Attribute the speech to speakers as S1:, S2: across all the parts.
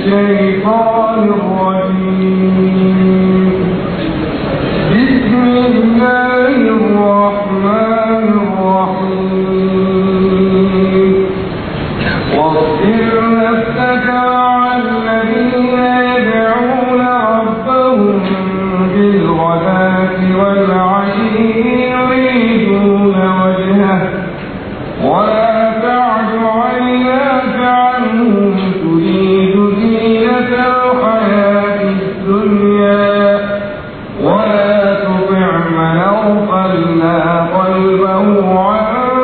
S1: الشيطان الرجيم بسم الله الرحمن الرحيم واصبر نفسك مع الذين يدعون ربهم بالغداة والعشي يريدون وجهه ولا تعد عيناك عنهم تريد زينة الحياة الدنيا ولا تطع من أغفلنا قلبه عن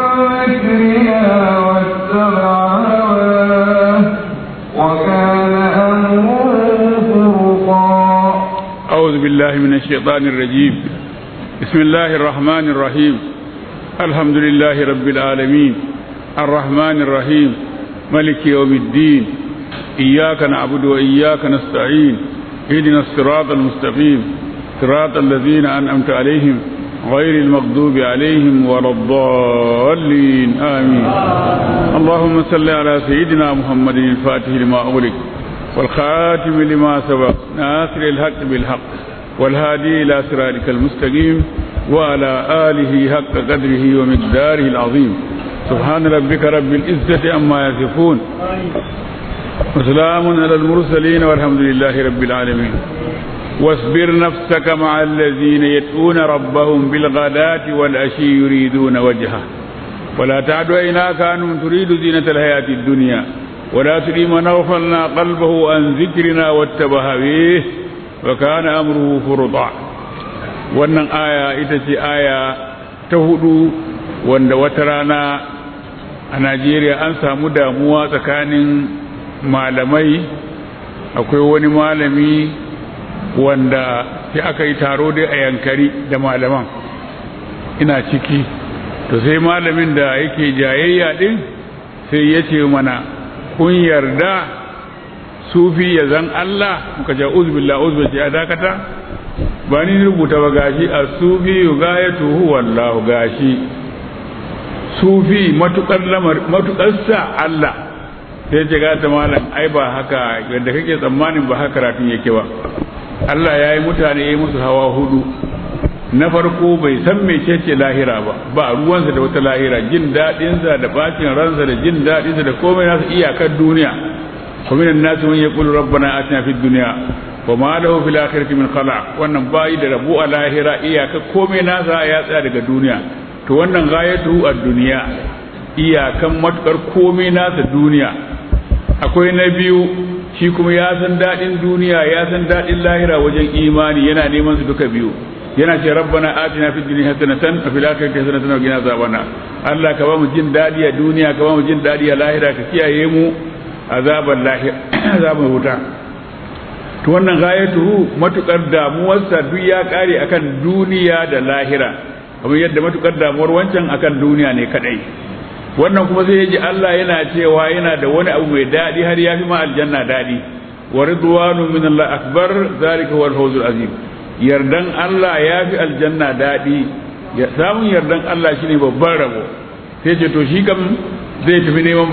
S1: ذكرنا واتبع هواه وكان أمره فرطا.
S2: أعوذ بالله من الشيطان الرجيم. بسم الله الرحمن الرحيم. الحمد لله رب العالمين الرحمن الرحيم ملك يوم الدين إياك نعبد وإياك نستعين اهدنا الصراط المستقيم صراط الذين أنعمت عليهم غير المغضوب عليهم ولا الضالين آمين. اللهم صل على سيدنا محمد الفاتح لما أغلق والخاتم لما سبق ناصر الحق بالحق والهادي إلى صراطك المستقيم وعلى آله حق قدره ومقداره العظيم. سبحان ربك رب العزة عما يصفون وسلام على المرسلين والحمد لله رب العالمين. واصبر نفسك مع الذين يدعون ربهم بالغداة والعشي يريدون وجهه ولا تعد عيناك عنهم تريد زينة الحياة الدنيا ولا تطع من أغفلنا قلبه عن ذكرنا واتبع هواه وكان أمره فرطا. wannan aya ita ce aya ta hudu wanda wata rana a Najeriya an samu damuwa tsakanin malamai. Akwai wani malami wanda sai aka yi taro dai a Yankari da malaman ina ciki, to sai malamin da yake jayayya din sai ya ce mana kun yarda sufi ya zan Allah? muka ce uzbillah ya dakata ba ni rubuta ba gashi a sufi gayatuhu wallahu gashi sufi matukarsa Allah. sai ce ga ta malam ai ba haka yadda kake tsammanin ba haka karatun yake ba. Allah ya yi mutane ya yi musu hawa hudu. Na farko bai san mecece lahira ba ruwansa da wata lahira, jin daɗinsa da bacin ransa da jin daɗinsa da komai nasa iyakar duniya. kuma nan nasu man yaqulu rabbana atina fid dunya wa ma lahu fil akhirati min khalaq. wannan bai da rabu a lahira, iyakar komai nasa ya tsaya daga duniya. to wannan gayatu ad-dunya, iyakan matukar komai nasa duniya. akwai na biyu, shi kuma ya san daɗin duniya ya san daɗin lahira wajen imani, yana neman su duka biyu. yana ce rabbana atina fid dunya hasanatan wa fil akhirati hasanatan wa qina azabannar. Allah ka ba mu jin daɗi a duniya, ka ba mu jin daɗi a lahira, ka kiyaye mu azaban lahira, azaban wuta. to wannan gayatu matukar damuwarsa duk ya kare akan duniya da lahira, kamar yadda matukar damuwar wancan akan duniya ne kadai. wannan kuma sai yaji Allah yana cewa yana da wani abu mai daɗi har ya fi ma aljanna daɗi. wa ridwanu min Allah akbar zalika wal fawzul azim. yardan Allah ya fi aljanna daɗi, samun yardan Allah shine babban rabo. sai ce to shi kam zai tafi neman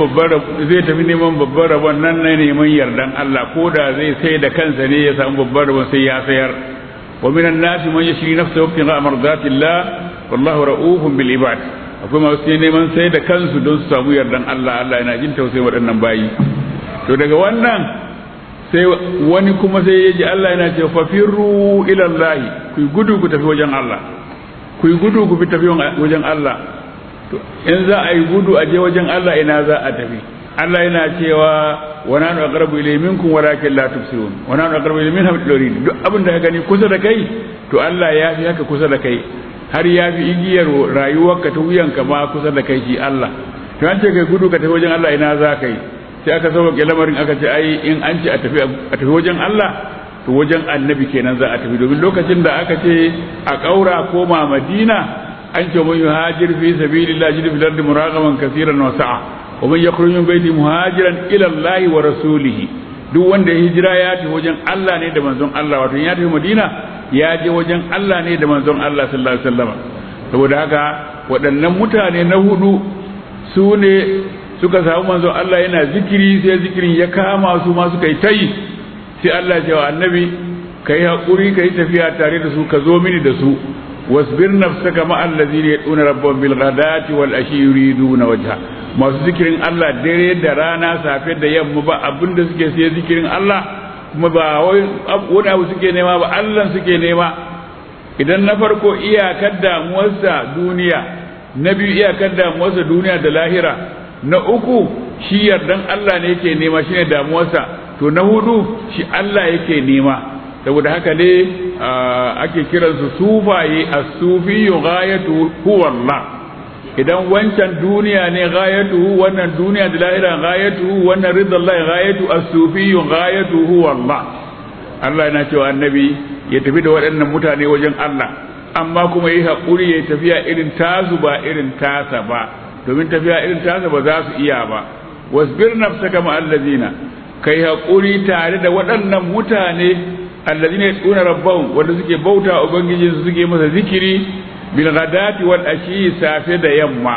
S2: babban rabon nan ne, neman yardan Allah, ko da zai sai da kansa ne ya samu babban rabon sai ya sayar. wa minan nasi man yashri nafsahu ibtigha mardatillah wallahu ra'ufun bil ibad. akwai masu neman sai da kansu don su samu yardan Allah. Allah yana jin tausayin waɗannan bayi. to daga wannan sai wani kuma sai ya ji Allah yana cewa fafirru ila Allah, ku gudu ku tafi wajen Allah, ku gudu ku tafi wajen Allah. to in za a yi gudu a je wajen Allah, ina za a tafi? Allah yana cewa wa nanu aqrabu ilayhi minkum walakin la tubsirun, wa nanu aqrabu ilayhi min hablil warid. duk abin da ka gani kusa da kai, to Allah ya fi haka kusa da kai, har ya fi igiyar rayuwarka ta wuyanka ma kusa da kai shi Allah. to an ce kai gudu ka tafi wajen Allah, ina za ka yi? sai aka sauke lamarin aka ce ai in an ce a tafi wajen Allah, to wajen annabi kenan za a tafi. domin lokacin da aka ce a kaura koma Madina, an ce man yuhajir fi sabilillah yajid fil ardi muragaman kaseeran wa sa'a wa man yakhruj min baiti muhajiran ila Allah wa rasulih. duk wanda ya hijira ya tafi wajen Allah ne da manzon Allah, wato ya tafi Madina ya je wajen Allah ne da manzon Allah sallallahu alaihi wasallam. saboda haka waɗannan mutane na hudu su ne suka samu manzo Allah yana zikiri sai zikirin ya kama su ma suka yi tayi sai Allah ya ce wa annabi kai hakuri kai tafiya tare da su ka zo mini da su wasbir nafsaka ma allazina yad'una rabbahum bil ghadati wal ashi yuriduna wajha masu zikirin Allah dare da rana safe da yamma ba abinda suke sai zikirin Allah kuma ba wani abu suke nema ba Allah suke nema idan na farko iyakar damuwarsa duniya na biyu iyakar damuwarsa duniya da lahira na uku shi yardan Allah ne yake nema shine damuwarsa to na hudu shi Allah yake nema saboda haka ne ake kiransu sufaye as-sufi ghayatu huwa Allah idan wancan duniya ne ghayatu wannan duniya da lahira ghayatu wannan ridallahi ghayatu as-sufi ghayatu huwa Allah Allah yana cewa annabi ya tafi da waɗannan mutane wajen Allah amma kuma yi haƙuri ya tafiya irin tasu ba irin tasa ba domin tafiya irin tasa ba za su iya ba wasbir nafsaka ma allazina kai haƙuri tare da waɗannan mutane allazina yad'una rabbahum wanda suke bauta ubangiji su suke masa zikiri bil ghadati wal ashi safe da yamma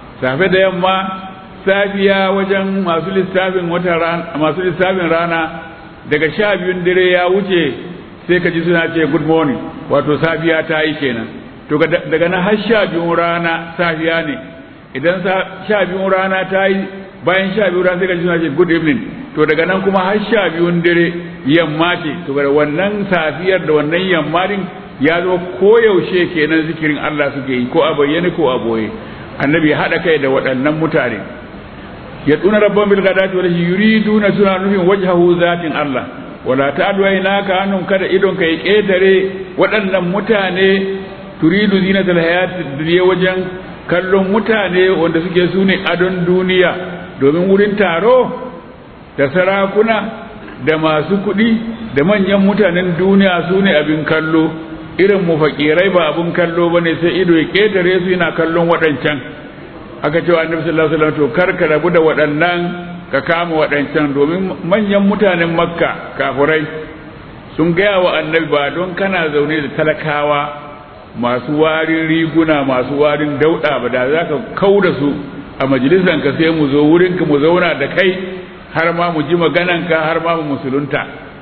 S2: safiya wajen masu lissafin masu lissafin rana daga 12 dare ya wuce sai ka ji suna ce good morning wato safiya ta yi kenan to daga nan har 12 rana safiya ne idan 12 rana ta yi bayan 12 rana sai ka ji suna ce good evening to daga nan kuma har 12 dare yamma ce to ga wannan safiyar da wannan yamma din ya zo koyaushe kenan zikirin Allah suke yi ko a bayyane ko a boye annabi ya haɗa kai da waɗannan mutane ya tsuna rabban bil gadati wala yuriduna suna nufin wajhahu zatin Allah wala ta'du aynaka annum kada idon ka yi ketare waɗannan mutane turidu zinatul hayatid dunya wajen kallon mutane wanda suke sune adon duniya domin wurin taro da sarakuna da masu kuɗi da manyan mutanen duniya sune abin kallo irin mu fakirai ba abin kallo bane sai ido ya ketare su yana kallon waɗancan aka cewa annabi sallallahu alaihi wasallam to karka rabu da waɗannan ka kama waɗancan domin manyan mutanen makka kafurai sun gaya wa annabi ba don kana zaune da talakawa masu warin riguna masu warin dauɗa ba da za ka kau da su a majalisanka sai mu zo wurinka mu zauna da kai har ma mu ji magananka har ma mu musulunta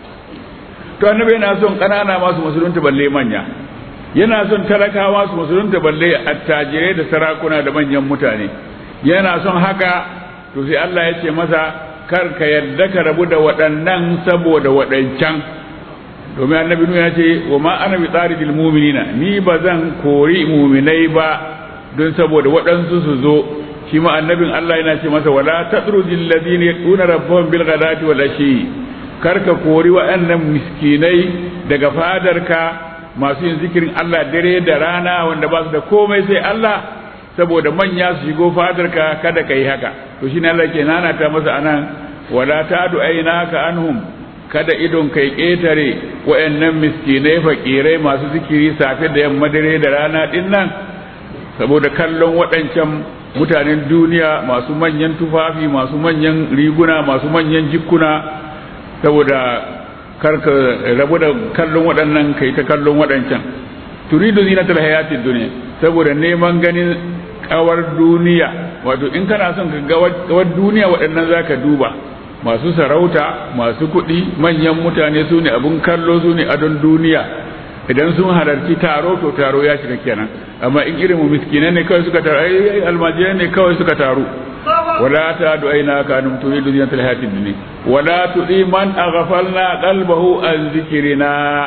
S2: to annabi yana son ƙanana masu musulunta balle manya yana son talakawa su musulunta balle attajirai da sarakuna da manyan mutane yana son haka to sai Allah ya ce masa kar ka yadda ka rabu da waɗannan saboda waɗancan domin annabi ya ce wa ma ana bi tsaridil mu'minina ni ba zan kori mu'minai ba don saboda waɗansu su zo shi ma annabin Allah yana ce masa wala tadrujil ladina yaduna rabbahum bil ghadati wal ashi kar ka kori waɗannan miskinai daga fadarka masu yin zikirin Allah dare da rana wanda ba su da komai sai Allah saboda manya su shigo fadarka kada ka yi haka to shine Allah ke nana ta masa anan wala ta'du aynaka anhum kada idon kai ketare wayannan miskinai fakirai masu zikiri safe da yamma dare da rana din nan saboda kallon waɗancan mutanen duniya masu manyan tufafi masu manyan riguna masu manyan jikkuna saboda karka rabu da kallon waɗannan kai ta kallon waɗancan turidu zinatul hayatid dunya saboda neman ganin kawar duniya wato in kana son ka ga kawar duniya waɗannan zaka duba masu sarauta masu kuɗi manyan mutane su ne abun kallo su ne adon duniya idan sun halarci taro to taro ya shiga kenan amma in irin mu miskinai ne kawai suka taru ai almajirai ne kawai suka taru wala ta'du aynaka an turidu zinatul hayatid dunya wala tudi man aghfalna qalbahu an zikrina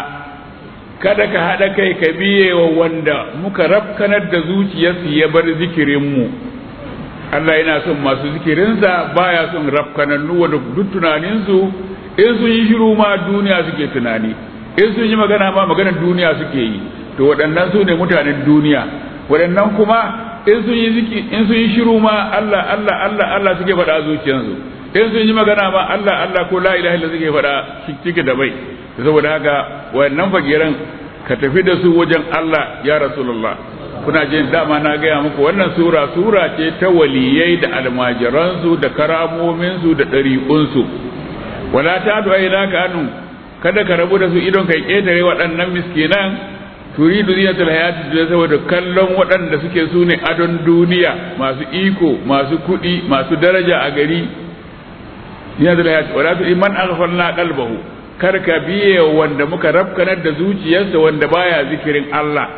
S2: kada ka hada kai ka biye wa wanda muka rafkanar da zuciyarsa ya bar zikirin mu Allah yana son masu zikirinsa baya son rafkanannu wanda duk tunanin su in sun yi shiru ma duniya suke tunani in sun yi magana ma maganar duniya suke yi to waɗannan su ne mutanen duniya waɗannan kuma in sun yi shiru ma Allah suke faɗa zuciyarsu in sun yi magana ma Allah ko la ilaha illa suke faɗa cike da bai saboda haka wayannan fakiran ka tafi da su wajen Allah ya rasulullah kuna jin dama na gaya muku wannan sura ce ta waliyai da almajiransu da karamominsu da ɗariƙunsu wala ta du'a ila ka anu kada ka rabu da su idon kai ketare waɗannan miskinan turidu zinatul hayati dunya saboda kallon waɗanda suke su ne adon duniya, masu iko, masu kuɗi, masu daraja a gari. zinatul hayati wala tu man aghfalna qalbahu, kar ka biye wanda muka rafkanar da zuciyarsa wanda baya zikirin Allah.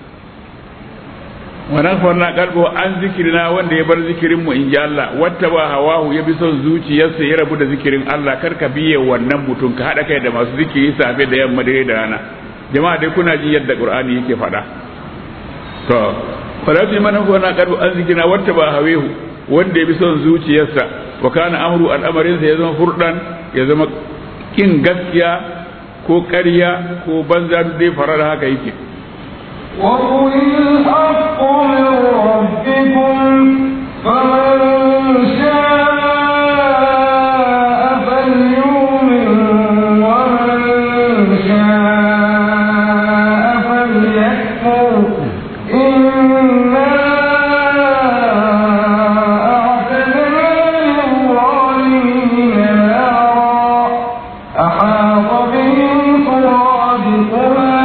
S2: wannan farna kalbo an zikirina wanda ya bar zikirin mu inji Allah, wata ba hawahu ya bi son zuciyarsa ya rabu da zikirin Allah. Kar ka biye wannan mutum, ka hada kai da masu zikiri safe da yamma dare da rana. Jama'a dai kuna ji yadda Qur'ani yake faɗa. To farati man farna kalbo an zikirina wata ba hawahu wanda ya bi son zuciyarsa, wa kana amru al'amarin sa ya zama furdan, ya zama kin gaskiya ko ƙarya ko banza dai farar haka yake.
S1: وقل الحق من ربكم فمن شاء فليؤمن ومن شاء فليكفر إنا أعتدنا للظالمين نارا أحاط بهم سرادقها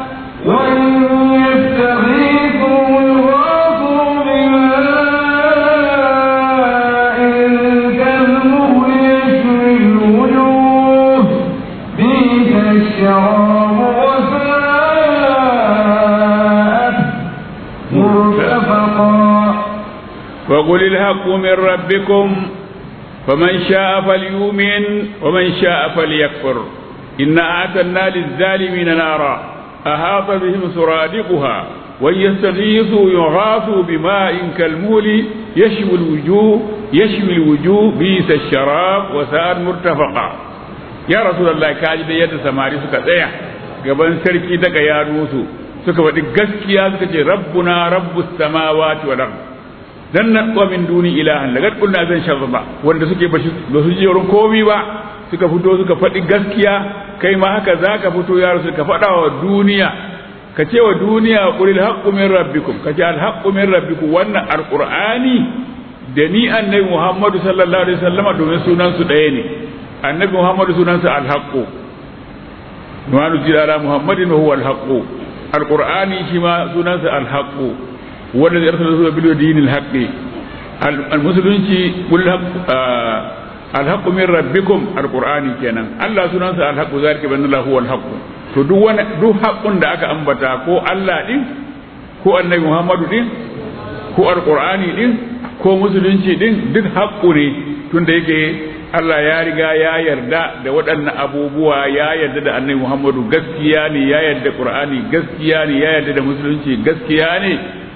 S2: وقل الحق من ربكم فمن شاء فليؤمن ومن شاء فليكفر إنا أعتدنا للظالمين نارا أحاط بهم سرادقها وإن يستغيثوا يغاثوا بماء كالمهل يشوي الوجوه بئس الشراب وساءت مرتفقا. يا رسول الله كاجي da yadda samari suka tsaya gaban sarki daga yarusu suka faɗi gaskiya suka ce rabbuna rabbus samawati wal ard dan naqwa min duni ilahan lagat kunna zan sharba wanda suke ba su ji wurin komai ba suka fito suka faɗi gaskiya. kai ma haka zaka fito ya rasul ka faɗa wa duniya, ka ce wa duniya qulil haqqu min rabbikum, ka ce al haqqu min rabbikum. wannan alqur'ani da ni annabi Muhammadu sallallahu alaihi wasallam domin sunan su ɗaya ne. annabi Muhammadu sunansa al haqqu wa nuzila Muhammadin wa huwa al haqqu. alqur'ani shi ma sunansa al haqqu wanda zai arsala bil dinil haqqi. al musulunci qul alhaqqu min rabbikum alqur'ani kenan. Allah sunansa alhaqqu zalika bi annahu huwal haqqu. to duk haqqun da aka ambata ko Allah din ko annabi Muhammadu din ko alqur'ani din ko musulunci din duk haqqu ne, tunda yake Allah ya riga ya yarda da waɗannan abubuwa, ya yarda da annabi Muhammadu gaskiya ne, ya yarda qur'ani gaskiya ne, ya yarda da musulunci gaskiya ne.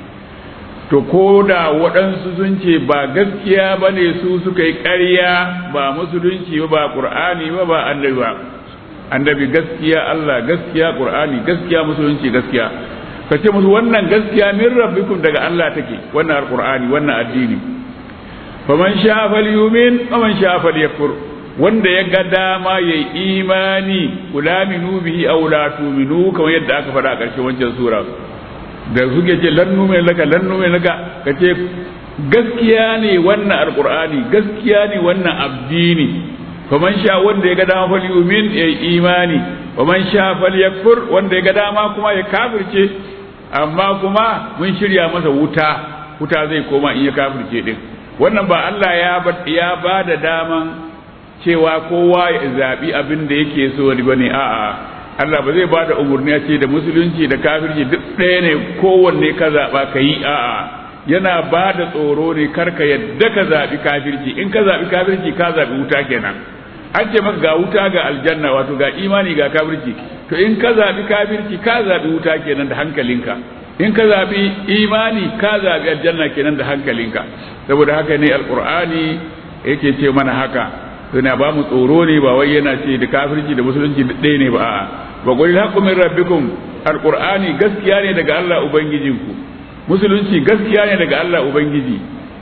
S2: to ko da waɗansu sun ce ba gaskiya ba ne, su suka yi ƙarya, ba musulunci ba ƙur'ani ba annabi ba. annabi gaskiya, Allah gaskiya, ƙur'ani gaskiya, musulunci gaskiya. ka ce musu wannan gaskiya min rabbikum daga Allah take, wannan alƙur'ani, wannan addini. faman sha falyumin wa man sha falyakfur. wanda ya ga dama yayi imani, ulaminu bihi aw la tu'minu, kamar yadda aka faɗa a ƙarshen wancan sura da suke ce lannu mai laka ka ce gaskiya ne wannan alqur'ani, gaskiya ne wannan addini. faman sha wanda ya ga dama falyumin ya imani, faman sha falyakfur wanda ya ga dama kuma ya kafirce. amma kuma mun shirya masa wuta zai koma in ya kafirce din. wannan ba Allah ya ba da daman cewa kowa ya zabi abin da yake so bane, a'a. Allah ba zai bada umurni ya ce da musulunci da kafirci duk ɗaya ne kowanne ka zaɓa ka yi, a'a. yana bada tsoro ne karka yadda ka zaɓi kafirci. in ka zaɓi kafirci ka zaɓi wuta kenan. an ce maka ga wuta ga aljanna, wato ga imani ga kafirci. to in ka zaɓi kafirci ka zaɓi wuta kenan da hankalinka, in ka zaɓi imani ka zaɓi aljanna kenan da hankalinka. saboda haka ne alqur'ani yake ce mana haka, yana ba mu tsoro ne, ba wai yana ce da kafirci da musulunci duk ɗaya ne ba, a'a. wa qul haqqu min rabbikum, alqur'ani gaskiya ne daga Allah ubangijinku, musulunci gaskiya ne daga Allah ubangiji.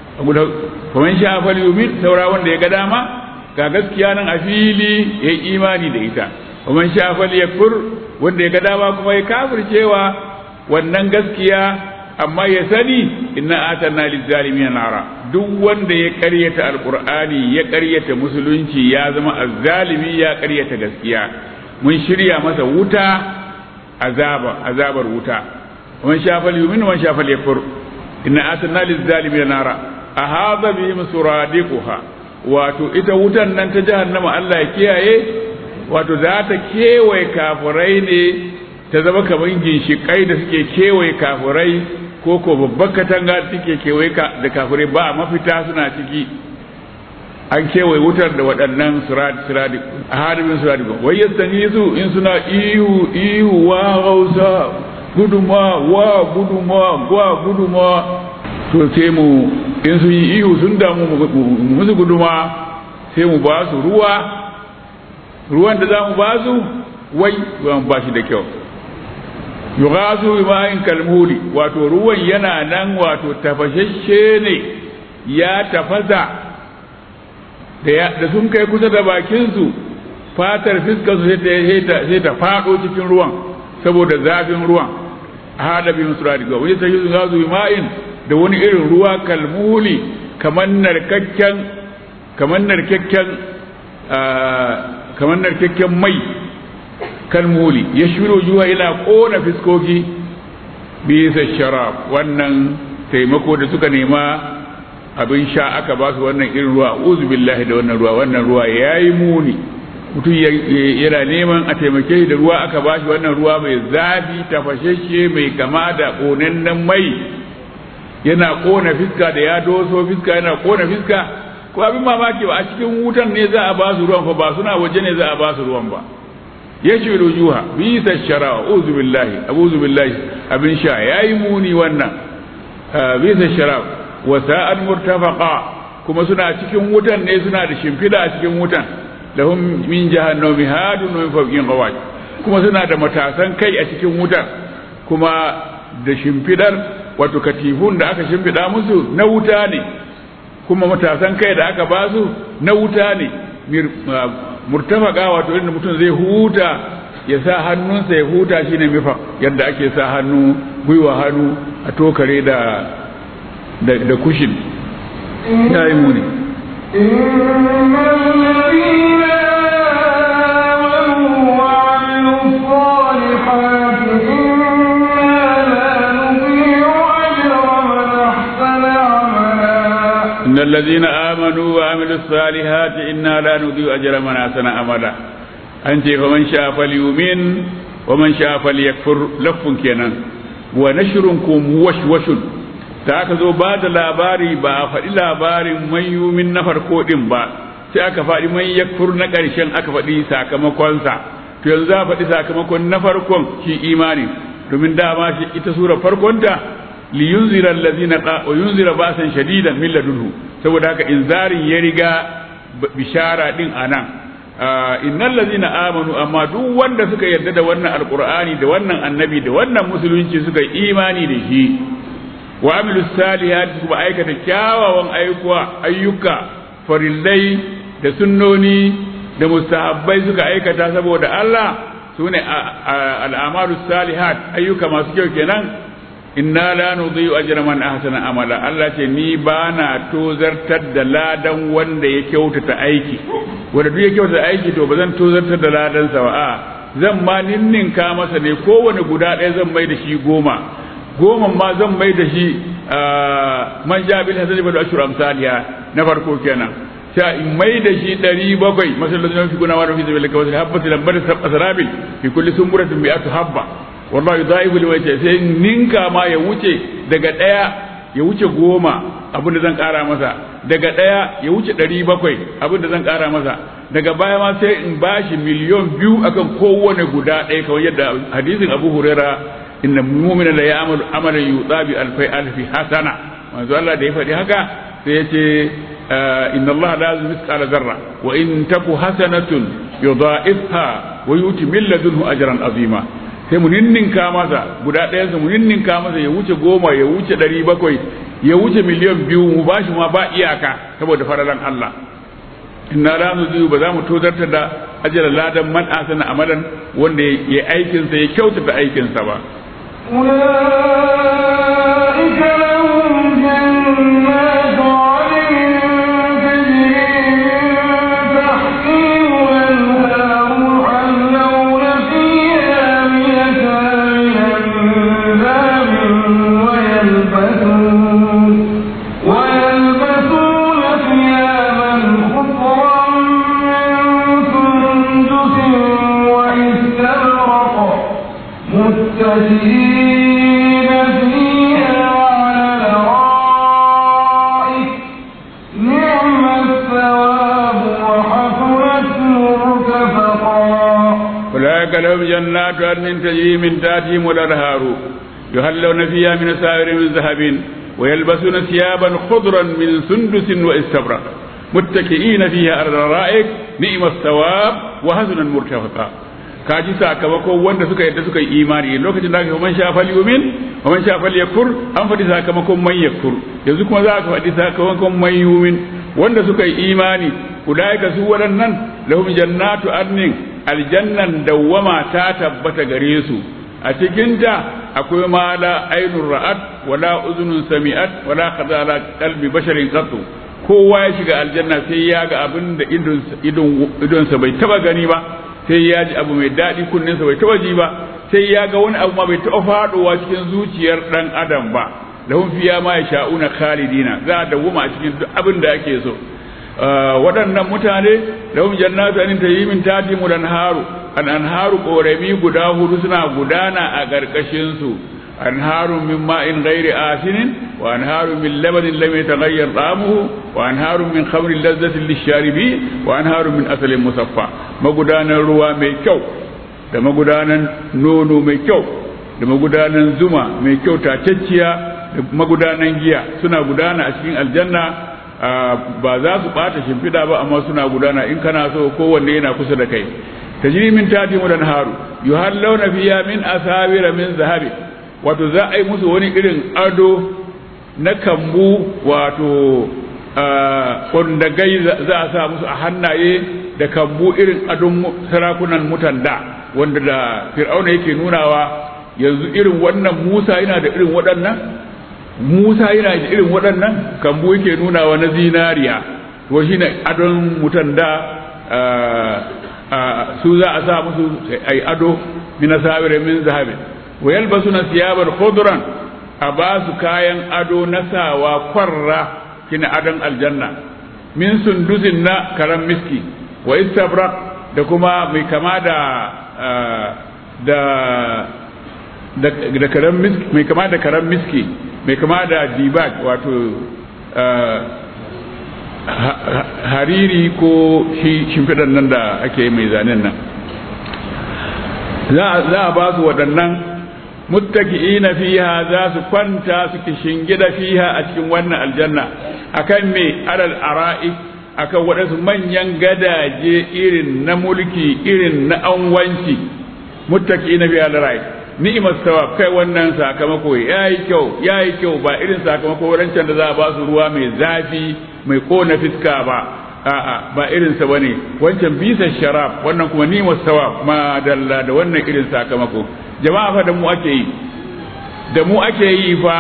S2: faman sha falyumin, saura wanda ya ga dama ga gaskiya nan a fili yayi imani da ita. faman sha falyakfur, wanda ya ga dama kuma ya kafircewa wannan gaskiya, amma ya sani inna atanna lizzalimin nara. duk wanda ya ƙaryata alqur'ani, ya ƙaryata musulunci, ya zama azzalimi, ya ƙaryata gaskiya. mun shirya masa wuta azabar wuta man shafa yumin man shafa yakfur inna atanna lizzalimina nara ahadha bihim suradiquha wato ita wutan nan ta jahannama Allah ya kiyaye wato za ta kewaye kafirai ne ta zama kamar ginshiƙai da suke kewaye kafirai ko babban katanga da suke kewaye da kafirai ba mafita suna ciki an kewaye wutar da waɗannan suradi a harbin suradi wai yadda ni su in suna ihu wa hausa guduma to sai mu in sun yi ihu sun damu musu guduma sai mu ba su ruwan da za mu ba su wai ba shi da kyau yughasu bima'in kalmuli wato ruwan yana nan wato tafashashe ne ya tafasa da sun kai kusa da bakinsu fatar fiskarsu sai ta faɗo cikin ruwan saboda zafin ruwan a hada bin suradi ga wani sai yughasu bima'in da wani irin ruwa kalmuli kamar narkakken mai kalmuli ya shiro juwa ina kona fiskoki bisa sharab wannan taimako da suka nema abin sha aka ba su wannan irin ruwa uzu billahi da wannan ruwa yayi muni mutum yana neman a taimake da ruwa aka ba shi wannan ruwa mai zafi tafashashe mai kama da konannen mai yana kona fiska da ya doso fiska yana kona fiska ko abin mamaki ba a cikin wutan ne za a ba su ruwan ba suna waje ne za a ba su ruwan ba yashiru juha bisa shara a'udhu billahi abin sha yayi muni wannan bisa shara wa sa'at murtafaqa kuma suna cikin wutan ne suna da shimfida a cikin wutan lahum min jahannami hadun min fawqin qawaj kuma suna da matasan kai a cikin wutan kuma da shimfidar wato katifun da aka shimfida musu na wuta ne kuma matasan kai da aka basu na wuta ne murtafaka wato inda mutum zai huta ya sa hannunsa ya huta shine mifa yadda ake sa hannu gwiwa hannu a tokare da kushin yayi muni إن الذين آمنوا وعملوا الصالحات إنا لا نضيع أجر من أحسن عملا أنت فمن شاء فليؤمن ومن شاء فليكفر لفن كنا ونشركم وشوش تاكزو بعد لاباري با فدي labarin man yumin na farko din ba sai aka faɗi man yakfur na ƙarshen aka faɗi sakamakon sa to yanzu za faɗi sakamakon na farkon shi imani domin dama shi ita sura farkon ta liyunzira allazina wa yunzira basan shadidan min ladunhu saboda haka inzarin ya riga bishara din anan innal ladzina amanu amma duk wanda suka yarda da wannan alqur'ani da wannan annabi da wannan musulunci suka yi imani da shi wa amilus salihati kuma aikata kyawawan ayyuka farillai da sunnoni da mustahabbai suka aikata saboda Allah sune al'amalus salihat ayyuka masu kyau kenan inna la nudhi'u ajra man ahsana amala Allah ce ni bana tozartar da ladan wanda ya kyautata aiki wanda duk ya kyautata aiki to bazan tozartar da ladan sa ba zan ma ninninka masa ne kowane guda ɗaya zan mai da shi 10 ma zan mai da shi man jabil hadani badu ashur amsaliya na farko kenan sai in mai da shi 700 masallan fi guna wa fi zalika wa habbat lambar asrabil fi kulli sumratin bi'atu habba wallahi yudaibu li wajhi sai ninka ma ya wuce daga daya ya wuce 10 abinda zan kara masa daga daya ya wuce 700 abinda zan kara masa daga baya ma sai in bashi miliyon 2 akan kowane guda daya kawai yadda hadisin Abu Huraira inna mu'mina la ya'malu amalan yudabi alfi hasana manzo Allah da ya faɗi haka sai ya ce inna Allah la yuzlimu mithqala dharra wa in taku hasanatun yudha'ifha wa yuti min ladunhu ajran azima sai mu ninninka masa guda ɗayansa mu ninninka masa ya wuce 10 ya wuce 700 ya wuce miliyan 2 mu bashi ma ba iyaka saboda faralan Allah inna la nuzi'u ba za mu tozarta da ajra ladan man asana amalan wanda ya aikin sa ya kyautata aikin sa ba
S1: ulaika lahum jannatu 'adnin tajri min tahtiha al-anharu yuhallawna fiha min متكئين فيها على الأرائك نعم الثواب وحسنت مرتفقا.
S2: أولئك لهم جنات عدن تجري من تحتهم الأنهار يحلون فيها من أساور من ذهب ويلبسون ثيابا خضرا من سندس واستبرق متكئين فيها على الارائك نعم الثواب وحسن مرتفقا. kaji sakamakon wanda suka yadda suka yi imani lokacin da aka man sha falyumin wa man sha falyakfur an faɗi sakamakon man yakfur yanzu kuma za ka faɗi sakamakon man yumin wanda suka yi imani ulaika su waɗannan lahum jannatu adnin aljannan dawwama ta tabbata gare su a cikin ta akwai ma la ainur ra'at wala uzunun sami'at wala khadala qalbi basharin qattu kowa ya shiga aljanna sai ya ga abin da idonsa bai taba gani ba sai ya ji abu mai daɗi kunninsa bai taba ji ba sai ya ga wani abu ma bai taba faɗowa cikin zuciyar ɗan adam ba lahum fiya ma yasha'una khalidina za a dawwama a cikin duk abin da ake so. Waɗannan mutane lahum jannatu an tajri min tahtihim al-anharu ƙorami guda hudu suna gudana a ƙarƙashin su anharu min ma'in ghairi asinin wa anharu min labanin lam yataghayyar ta'amuhu wa anharu min khamrin lazzatin lish-sharibin wa anharu min asalin musaffa magudanan ruwa mai kyau da magudanan nono mai kyau da magudanan zuma mai kyau tacciya da magudanan giya suna gudana a cikin aljanna. Ba za su bata shimfiɗa ba amma suna gudana in kana so kowanne yana kusa da kai. tajri min tahtihim al-anharu yuhallawna fiha min asawira min zahabi wato za a yi musu wani irin ado na kambu wato kundagai za a sa musu a hannaye da kambu irin adon sarakunan mutan da wanda da fir'auna yake nunawa yanzu irin wannan Musa yana da irin waɗannan kambu yake nunawa na zinariya to shine adon mutan da su za a sa musu ai ado min asawira min zahabin wa yalbasuna thiyaban khudran a ba su kayan ado na sawa kwarra kina adon aljanna min sundusin na karam miski wa istabrak da kuma mai kama da karam miski mai kama da karam miski mai kama da dibaj wato hariri ko shimfiɗan nan da ake mai zanen nan za a ba su waɗannan muttaki'ina fiha za su kwanta su kishingida fiha a cikin wannan aljanna akan me alal ara'i akan waɗansu manyan gadaje irin na mulki irin na anwanci muttaki'ina fiha alal ara'i ni'mat sawab kai wannan sakamako yayi kyau ba irin sakamako wancan da za a ba su ruwa mai zafi mai kona fiska ba a'a ba irin sa bane wancan bisa sharab wannan kuma ni'mat sawab ma dalla da wannan irin sakamako jama'a fa da mu ake yi fa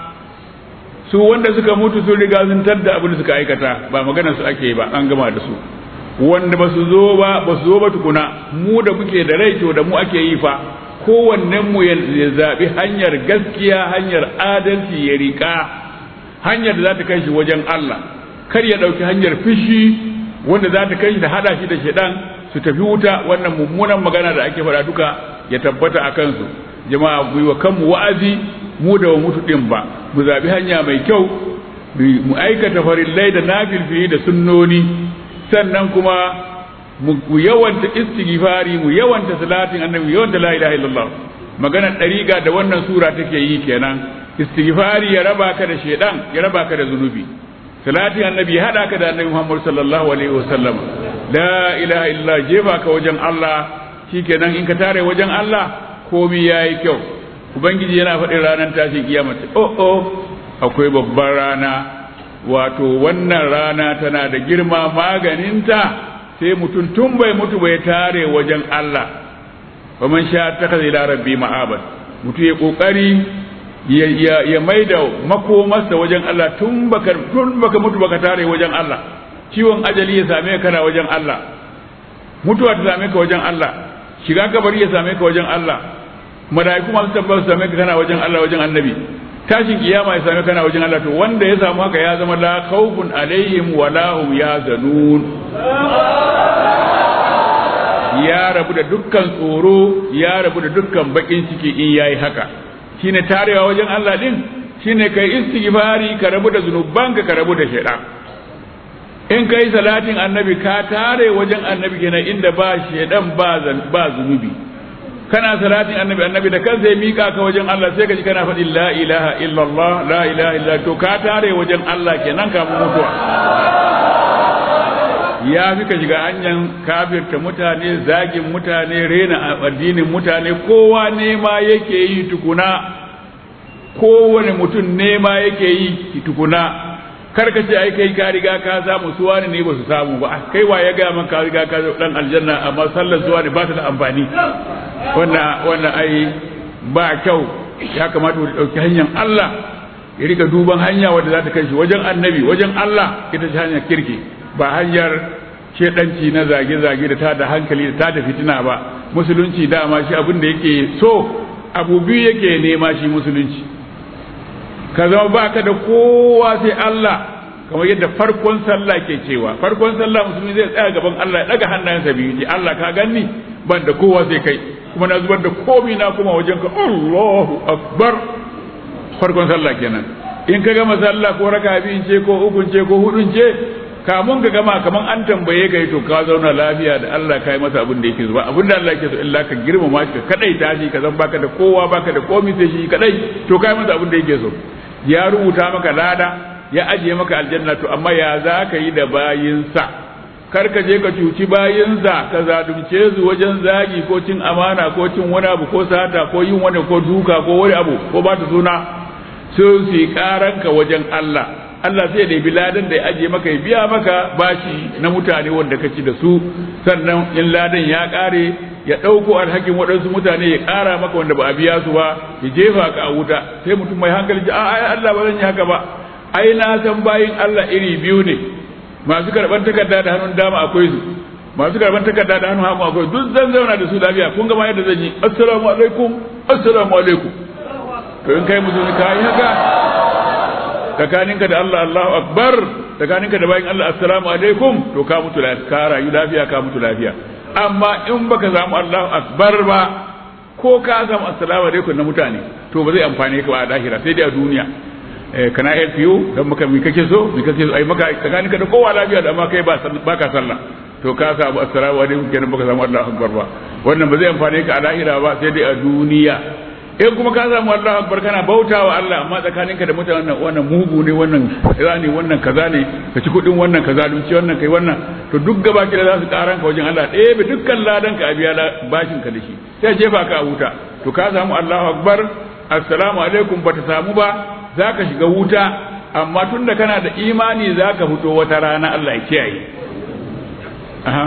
S2: su wanda suka mutu sun riga sun tadda abin da suka aikata ba magana su ake yi ba an gama da su wanda ba su zo ba tukuna mu da muke da rai to da mu ake yi fa kowannen mu ya zabi hanyar gaskiya hanyar adalci ya rika hanyar da za ta kai shi wajen Allah kar ya dauki hanyar fishi wanda za ta kai shi da hada shi da shedan su tafi wuta wannan mummunan magana da ake faɗa duka ya tabbata a kansu jama'a mu wa kanmu wa'azi mu da mutu din ba mu zabi hanya mai kyau mu aikata farillai da nafilfili da sunnoni sannan kuma mu yawanta istighfari mu yawanta salatin annabi mu yawanta la ilaha illallah maganar dariqa da wannan sura take yi kenan istighfari ya raba ka da shedan ya raba ka da zunubi salatin annabi ya hada ka da annabi Muhammad sallallahu alaihi wasallam la ilaha illallah jefa ka wajen Allah shikenan in ka tare wajen Allah komai yayi kyau ubangiji yana faɗin ranar tashin kiyama akwai babbar rana wato wannan rana tana da girma maganinta sai mutum tun bai mutu bai tare wajen Allah wa man sha takaza ila rabbi ma'abad mutu ya kokari ya maida makomarsa wajen Allah tun baka mutu baka tare wajen Allah ciwon ajali ya same ka kana wajen Allah mutuwa ta same ka wajen Allah shiga kabari ya same ka wajen Allah malaiku masu tabbata su same ka kana wajen Allah wajen annabi tashin kiyama ya same kana wajen Allah to wanda ya samu haka ya zama la khawfun alaihim wa la hum yahzanun ya ya rabu da dukkan tsoro ya rabu da dukkan bakin ciki in yayi haka shine tarewa wajen Allah din shine kai istighfari ka rabu da zunubanka ka rabu da shaitan in kai salatin annabi ka tare wajen annabi kenan inda ba shaitan ba zunubi kana salatin annabi da kansa ya mika ka wajen Allah sai ka ji kana faɗin la ilaha illallah la ilaha illa to ka tare wajen Allah kenan ka mutuwa ya fi ka shiga hanyar kafirta mutane zagin mutane rena addinin mutane kowa nema yake yi tukuna kowane mutum nema yake yi tukuna karka ce ai kai ka riga ka samu su wani ne ba su samu ba kai wa ya ga maka riga ka dan aljanna amma sallar zuwa ne ba ta da amfani wannan ai ba kyau ya kamata mu dauki hanyar Allah ya riga duban hanya wadda za ta kai shi wajen annabi wajen Allah ita ce hanyar kirki ba hanyar shedanci na zage-zage da ta da hankali da ta da fitina ba musulunci dama shi abin da yake so abu biyu yake nema shi musulunci ka zama baka da kowa sai Allah kamar yadda farkon sallah ke cewa farkon sallah musulmi zai tsaya gaban Allah ya daga hannayensa biyu ji Allah ka ganni ban da kowa sai kai kuma na zubar da komi na kuma wajen ka Allahu akbar farkon sallah kenan in ka gama sallah ko raka biyun ce ko ukun ce ko hudun ce kamun ka gama kaman an tambaye ka to ka zauna lafiya da Allah kai masa abin da yake zuwa abin da Allah yake so illa ka girmama shi ka kadai tashi ka zan baka da kowa baka da komai sai shi kadai to kai masa abin da yake so ya rubuta maka lada ya ajiye maka aljanna to amma ya za ka yi da bayinsa kar ka je ka cuci bayinsa ka zadumce su wajen zagi ko cin amana ko cin wani abu ko sata ko yin wani ko duka ko wani abu ko ba ta suna sai su yi karanka wajen Allah Allah sai da ladan da ya ajiye maka ya biya maka bashi na mutane wanda kaci da su sannan in ladan ya kare ya ɗauko alhakin waɗansu mutane ya ƙara maka wanda ba a biya su ba ya jefa ka a wuta sai mutum mai hankali ji ai Allah ba zan yi haka ba ai na san bayin Allah iri biyu ne masu karɓar takarda da hannun dama akwai su masu karɓar takarda da hannun hagu akwai duk zan zauna da su lafiya kun ga ma yadda zan yi assalamu alaikum assalamu alaikum to in kai mutum ka yi haka tsakaninka da Allah Allahu akbar tsakaninka da bayin Allah assalamu alaikum to ka mutu lafiya ka rayu lafiya ka mutu lafiya amma in baka samu Allahu akbar ba ko ka samu assalamu alaikum na mutane to ba zai amfane ka ba a lahira sai dai a duniya kana help you dan maka mi kake so ai maka tsakaninka da kowa lafiya da amma kai ba ka sallah to ka samu assalamu alaikum kenan baka samu Allahu akbar ba wannan ba zai amfane ka a lahira ba sai dai a duniya in kuma ka samu Allahu akbar kana bautawa Allah amma tsakaninka da mutane wannan mugu ne wannan kaza ne wannan kaza ne ka ci kudin wannan kaza dunci wannan kai wannan to duk gaba ki da za su karan ka wajen Allah ɗaya bi dukkan ladan ka a biya bashin ka da shi sai jefa ka a wuta to ka samu Allahu akbar assalamu alaikum bata samu ba zaka shiga wuta amma tunda kana da imani zaka fito wata rana Allah ya kiyaye aha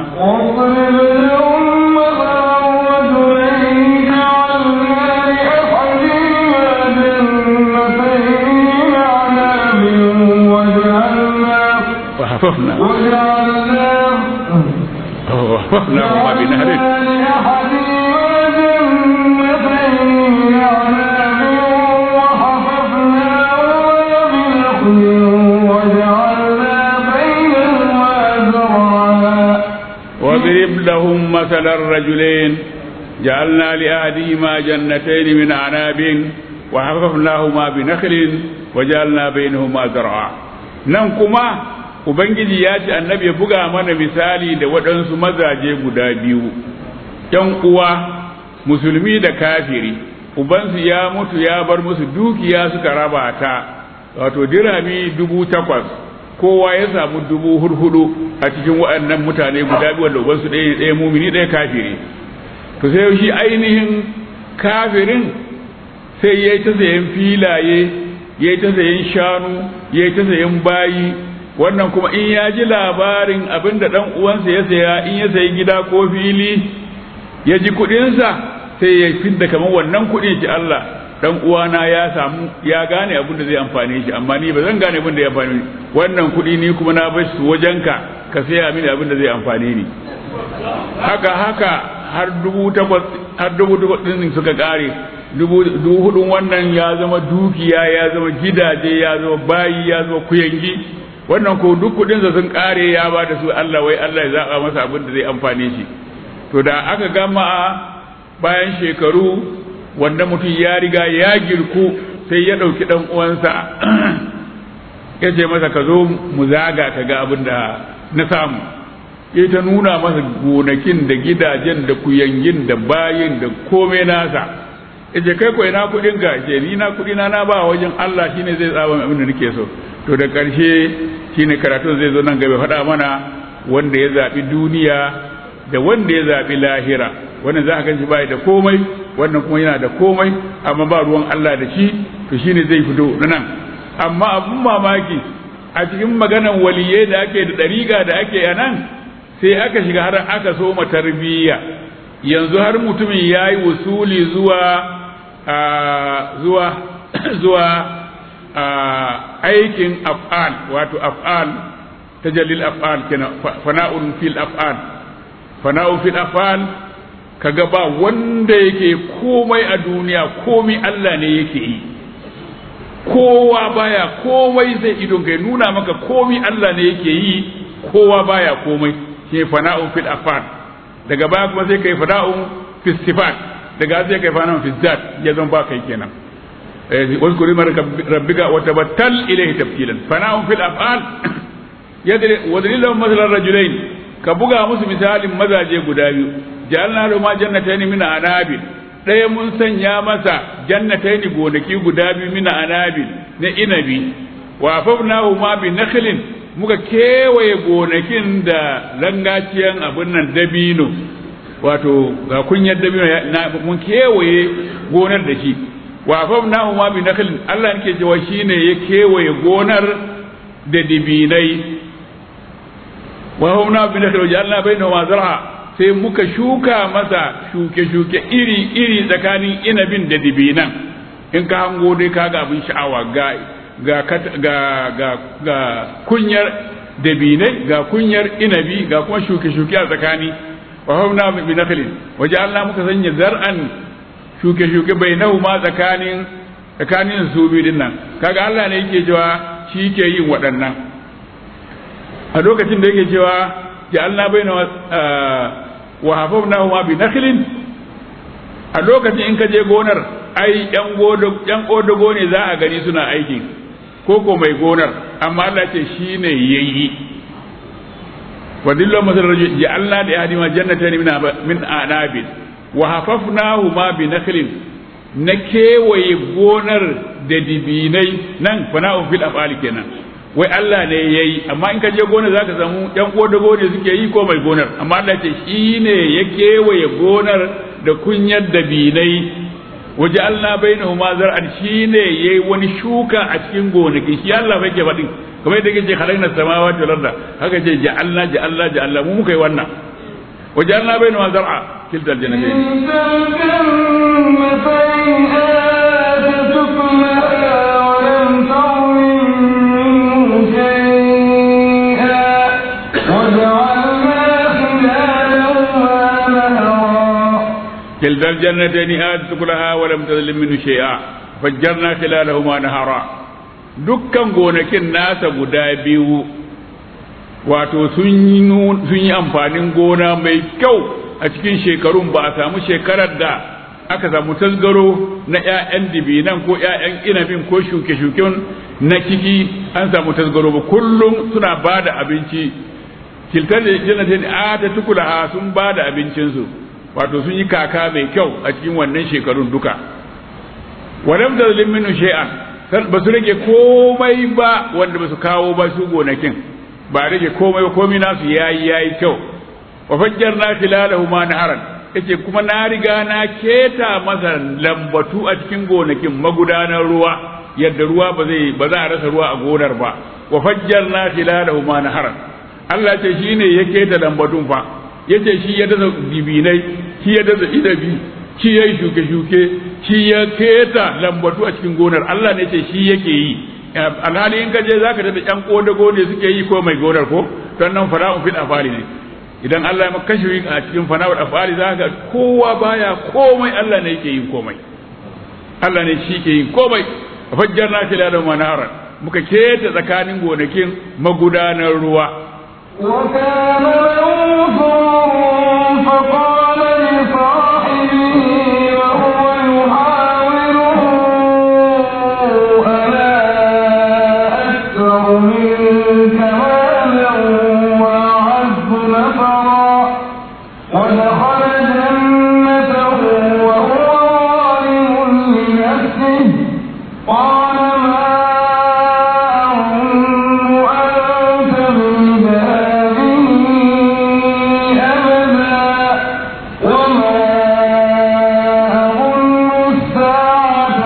S2: وحفظناهما بنهر واضرب لهم مثل الرجلين جعلنا لأحدهما جنتين من أعناب وحفظناهما بنخل وجعلنا بينهما زرعا ننكما Ubangiji ya ce annabi ya buga mana misali da waɗansu mazaje guda biyu, ‘yan uwa musulmi da kafiri, ubansu ya mutu ya bar musu dukiya suka raba ta, wato dirhami 8,000, kowa ya samu 4,000 a cikin waɗannan mutane guda biyu wanda ubansu ɗaya mumini ɗaya kafiri. To sai shi ainihin kafirin sai ya yi ta sayan filaye, ya yi ta sayan shanu, ya yi ta sayan bayi, wannan kuma in ya ji labarin abin da ɗan uwansa ya saya in ya sayi gida ko fili ya ji kuɗinsa sai ya fidda kamar wannan kuɗin ji Allah ɗan uwana ya samu ya gane abin da zai amfane shi amma ni ba zan gane abin da ya amfane wannan kuɗi ni kuma na bar su wajenka ka saya mini abin da zai amfane ni haka har 8,000 ɗin suka ƙare 4,000 wannan ya zama dukiya ya zama gidaje ya zama bayi ya zama kuyangi wannan ko duk kudin sa sun kare ya ba da su Allah wai Allah ya zaba masa abin da zai amfane shi to da aka gama bayan shekaru wanda mutum ya riga ya girku sai ya ɗauki ɗan uwansa ya ce masa ka zo mu zaga ka ga abin da na samu ya ta nuna masa gonakin da gidajen da kuyangin da bayin da komai nasa ya ce kai ko ina kuɗin ka ce ni na kuɗi na ba wajen Allah shine zai tsaba abin da nake so to da ƙarshe shine karatun zai zo nan gaba faɗa mana wanda ya zaɓi duniya da wanda ya zaɓi lahira wannan za a ganshi bai da komai wannan kuma yana da komai amma ba ruwan Allah da shi to shine zai fito nan amma abun mamaki a cikin maganan waliyai da ake da dariga da ake a nan sai aka shiga har aka so ma tarbiyya yanzu har mutumin yayi wusuli zuwa aikin af'al wato af'al tajallil af'al kenan fana'un fil af'al kaga ba wanda yake komai a duniya komai Allah ne yake yi kowa baya komai zai idon kai nuna maka komai Allah ne yake yi kowa baya komai shi fana'un fil af'al daga baya kuma sai kai fana'un fil sifat daga sai kai fana'un fil zat ya zan ba kai kenan wazkuri rabbika wa tabattal ilayhi tabtilan fana'un fil af'al yadri wa dalilu masalan rajulain ka buga musu misalin mazaje guda biyu ja'alna lahu ma jannatayn min anabil ɗaya mun sanya masa jannatayn gonaki guda biyu min anabil na inabi wa afafnahu ma bi nakhlin muka kewaye gonakin da langaciyan abun nan dabino wato ga kunyar dabino mun kewaye gonar da shi wa afafnahu ma bi nakhlin Allah yake cewa shine ya kewaye gonar da dibinai wa humna bi nakhlin ja'alna bainahuma zar'a sai muka shuka masa shuke-shuke iri-iri tsakanin inabin da dibinan in ka hango dai kaga abin sha'awa ga kunyar dabinai ga kunyar inabi ga kuma shuke-shuke a tsakani wa hauna bi nakhlin waje Allah muka sanya zar'an shuke-shuke bainahuma tsakanin su biyu dinnan kaga Allah ne yake cewa shi ke yin waɗannan a lokacin da yake cewa ja'alna bainahuma wa hafafnahuma bi nakhlin a lokacin in ka je gonar ai yan kodago ne za a gani suna aiki ko mai gonar amma Allah ce shine yayi wa dillu masal rajul ja'alna li ahadima jannatayn min anabil wa hafafnahuma bi nakhlin na kewaye gonar da dibinai nan fana'u fil af'ali kenan wai Allah ne yayi amma in ka je gonar zaka samu yan kodago ne suke yi ko mai gonar amma Allah ce shine ya kewaye gonar da kunyar dabinai waje Allah bainahuma zar'an shine yayi wani shuka a cikin gonaki shi Allah bai ke faɗin kamar yadda yake khalaqna samawati wal arda haka ce ja'alna mu muka yi wannan waje Allah bainahuma zar'a kiltal jannatayn كلتا الجنتين آتت كلها ولم تظلم منه شيئا فجرنا خلالهما نهرا dukkan gonakin nasa guda biyu wato sun yi amfanin gona mai kyau a cikin shekarun ba a samu shekarar da aka samu tasgaro na 'ya'yan dibinan ko 'ya'yan inabin ko shuke-shuken na ciki an samu tasgaro ba kullum suna ba da abinci kiltar da jannatin ta tukula sun ba da abincinsu wato sun yi kaka mai kyau a cikin wannan shekarun duka wadam da zalim minu shay'an ba su rage komai ba wanda ba su kawo ba su gonakin ba rage komai ba komai nasu yayi kyau wa fajjarna khilalahuma naharan yace kuma na riga na keta masa lambatu a cikin gonakin magudanar ruwa yadda ruwa ba za a rasa ruwa a gonar ba wa fajjarna khilalahuma naharan Allah ce shine ya keta lambatun fa yace shi ya dasa dibinai shi ya dasa idabi shi ya shuke-shuke shi ya keta lambatu a cikin gonar Allah ne ce shi yake yi alhali in ka je zaka tada yan kodago ne suke yi ko mai gonar ko don nan fara'un fil afali ne idan Allah ya maka shi a cikin fana'ul afali zaka kowa baya komai Allah ne yake yin komai Allah ne shi ke yin komai fajjarna khilalan manara muka keta tsakanin gonakin magudanar ruwa
S1: وكان له فقال نفرا ودخل جنته وهو ظالم لنفسه قال ما أظن أن تبيد هذه أبدا وما أظن الساعة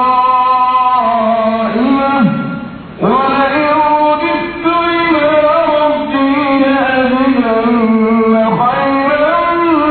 S1: قائمة ولئن رددت إلى ربي لأجدن خيرا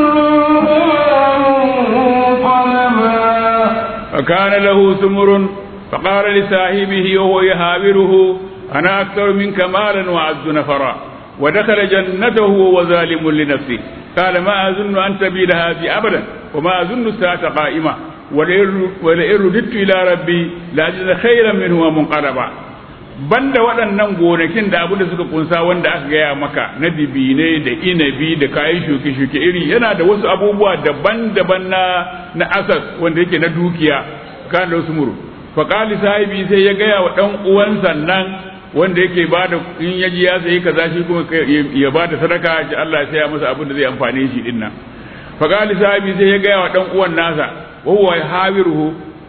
S1: منقلبا.
S2: فكان له ثمر فقال لصاحبه وهو يحاوره أنا أكثر منك مالا وأعز نفرا ودخل جنته وهو ظالم لنفسه قال ما أظن أن تبيد هذه أبدا وما أظن الساعة قائمة ولئن رددت إلى ربي لأجد خيرا منه منقلبا. banda waɗannan gonakin da abu da suka kunsa wanda aka gaya maka na dibine da inabi da kayan shuke-shuke iri yana da wasu abubuwa daban-daban na asas wanda yake na dukiya kan da wasu muru faƙali sahibi sai ya gaya wa ɗan uwansa nan wanda yake ba da in yaji ya sayi kaza shi kuma ya ba da sadaka shi Allah ya saya masa abin da zai amfane shi din nan faƙali sahibi sai ya gaya wa ɗan uwan nasa wa huwa hawiruhu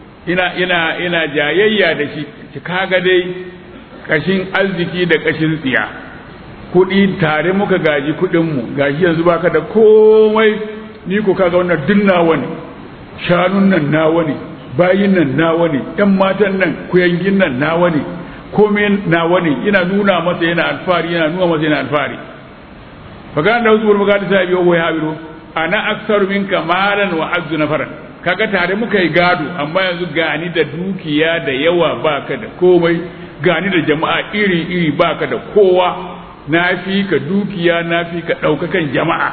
S2: ina jayayya da shi kaga dai kashin arziki da kashin tsiya kuɗi tare muka gaji kuɗinmu gashi yanzu baka da komai ni ko kaga wannan duk nawa ne shanun nan nawa ne bayin nan nawa ne ƴan matan nan kuyangin nan nawa ne komai nawa ne ina nuna masa yana alfari faga da wasu magana sai biyo wai habiru ana aksaru minka malan wa azzu nafaran kaga tare muka yi gado amma yanzu gani da dukiya da yawa baka da komai gani da jama'a iri-iri baka da kowa na fi ka dukiya na fi ka ɗaukakan jama'a